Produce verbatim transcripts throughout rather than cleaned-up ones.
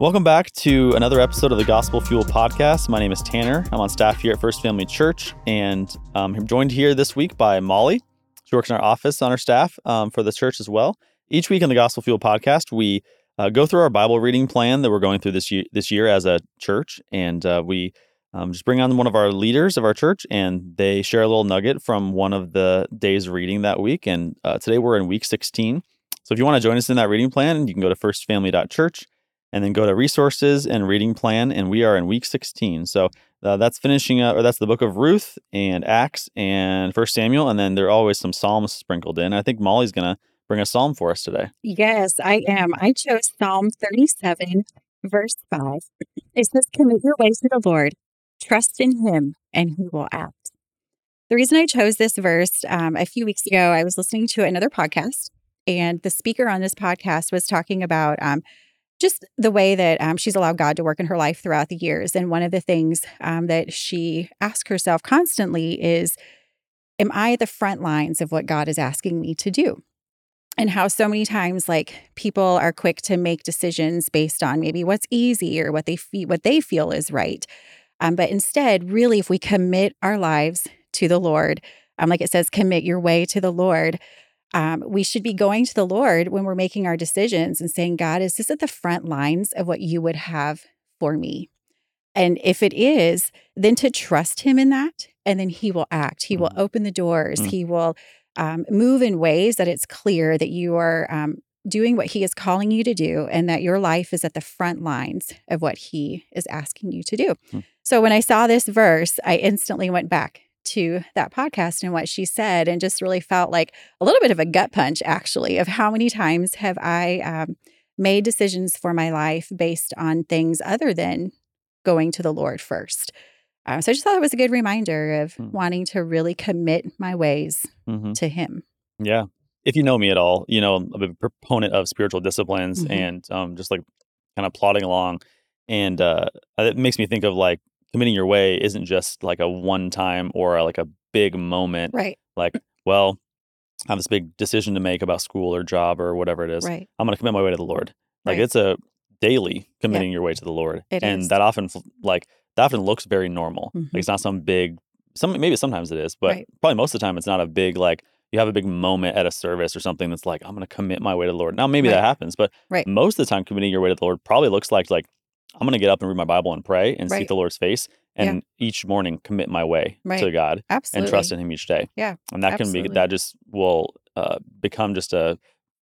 Welcome back to another episode of the Gospel Fuel Podcast. My name is Tanner. I'm on staff here at First Family Church, and um, I'm joined here this week by Molly. She works in our office on our staff um, for the church as well. Each week on the Gospel Fuel Podcast, we uh, go through our Bible reading plan that we're going through this year, this year as a church, and uh, we um, just bring on one of our leaders of our church, and they share a little nugget from one of the days reading that week. And uh, today we're in week sixteen. So if you want to join us in that reading plan, you can go to first family dot church. And then go to resources and reading plan, and we are in week sixteen. So uh, that's finishing up, or that's the book of Ruth and Acts and First Samuel, and then there are always some psalms sprinkled in. I think Molly's going to bring a psalm for us today. Yes, I am. I chose Psalm thirty-seven, verse five. It says, "Commit your ways to the Lord, trust in Him, and He will act." The reason I chose this verse, um, a few weeks ago, I was listening to another podcast, and the speaker on this podcast was talking about um, just the way that um, she's allowed God to work in her life throughout the years. And one of the things um, that she asks herself constantly is, am I at the front lines of what God is asking me to do? And how so many times, like, people are quick to make decisions based on maybe what's easy or what they feel, what they feel is right. Um, but instead, really, if we commit our lives to the Lord, um, like it says, commit your way to the Lord, Um, we should be going to the Lord when we're making our decisions and saying, God, is this at the front lines of what you would have for me? And if it is, then to trust Him in that, and then He will act. He will open the doors. Mm. He will um, move in ways that it's clear that you are um, doing what He is calling you to do, and that your life is at the front lines of what He is asking you to do. Mm. So when I saw this verse, I instantly went back to that podcast and what she said, and just really felt like a little bit of a gut punch, actually, of how many times have I um, made decisions for my life based on things other than going to the Lord first. Uh, so I just thought it was a good reminder of mm. wanting to really commit my ways mm-hmm. to Him. Yeah. If you know me at all, you know, I'm a proponent of spiritual disciplines mm-hmm. and um, just like kind of plodding along. And uh, it makes me think of like, committing your way isn't just like a one time or a, like a big moment. Right. Like, well, I have this big decision to make about school or job or whatever it is. Right. I'm going to commit my way to the Lord. Like, right. It's a daily committing yep. your way to the Lord. It and is. that often, like, that often looks very normal. Mm-hmm. Like, it's not some big, some maybe sometimes it is, but right. probably most of the time it's not a big, like, you have a big moment at a service or something that's like, I'm going to commit my way to the Lord. Now, maybe right. that happens, but right. most of the time committing your way to the Lord probably looks like, like, I'm going to get up and read my Bible and pray and right. seek the Lord's face. And yeah. each morning commit my way right. to God Absolutely. and trust in Him each day. Yeah. And that Absolutely. can be, that just will uh, become just a,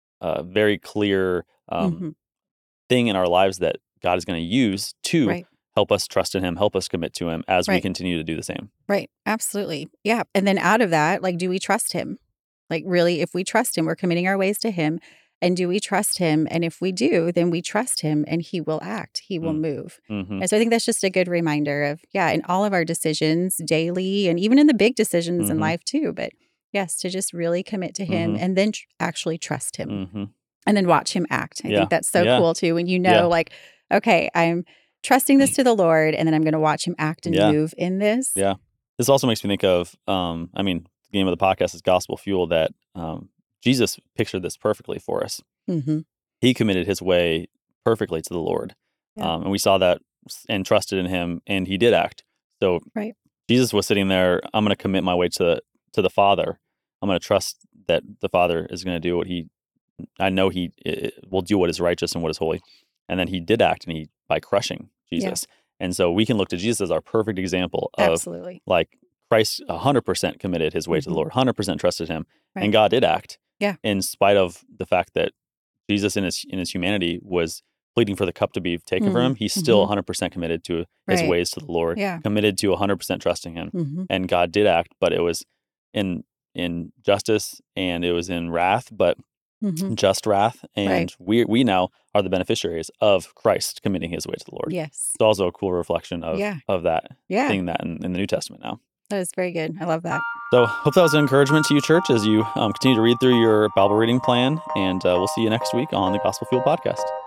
a very clear um, mm-hmm. thing in our lives that God is going to use to right. help us trust in Him, help us commit to Him as right. we continue to do the same. Right. Absolutely. Yeah. And then out of that, like, do we trust Him? Like, really, if we trust Him, we're committing our ways to Him. And do we trust Him? And if we do, then we trust Him, and He will act. He will mm. move. Mm-hmm. And so I think that's just a good reminder of, yeah, in all of our decisions daily, and even in the big decisions mm-hmm. in life too. But yes, to just really commit to Him mm-hmm. and then tr- actually trust Him mm-hmm. and then watch Him act. I yeah. think that's so yeah. cool too. When you know, yeah. like, okay, I'm trusting this to the Lord, and then I'm going to watch Him act and yeah. move in this. Yeah. This also makes me think of, um, I mean, the name of the podcast is Gospel Fuel, that um, Jesus pictured this perfectly for us. Mm-hmm. He committed his way perfectly to the Lord. Yeah. Um, and we saw that and trusted in Him, and He did act. So right. Jesus was sitting there, I'm going to commit my way to, to the Father. I'm going to trust that the Father is going to do what He, I know He it, will do what is righteous and what is holy. And then He did act, and He, by crushing Jesus. Yeah. And so we can look to Jesus as our perfect example of Absolutely. like Christ one hundred percent committed His way mm-hmm. to the Lord, one hundred percent trusted Him. Right. And God did act. Yeah. In spite of the fact that Jesus in his in his humanity was pleading for the cup to be taken mm-hmm. from Him, He's still mm-hmm. one hundred percent committed to His right. ways to the Lord, yeah. committed to one hundred percent trusting Him. Mm-hmm. And God did act, but it was in in justice, and it was in wrath, but mm-hmm. just wrath. And right. we we now are the beneficiaries of Christ committing His way to the Lord. Yes. It's also a cool reflection of, yeah. of that, yeah. seeing that in, in the New Testament now. That is very good. I love that. So hope that was an encouragement to you, church, as you um, continue to read through your Bible reading plan. And uh, we'll see you next week on the Gospel Fuel Podcast.